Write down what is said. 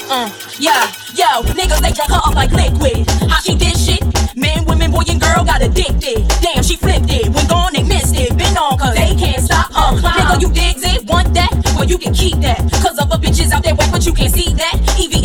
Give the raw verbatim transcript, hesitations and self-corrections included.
Uh, yeah, yo, niggas, they drunk her up like liquid. How she did shit? Men, women, boy, and girl got addicted. Damn, she flipped it. When gone, they missed it. Been on, cause they can't stop her. Nigga, you digs it? Want that? Well, you can keep that. Cause other bitches out there whack, but you can't see that. E V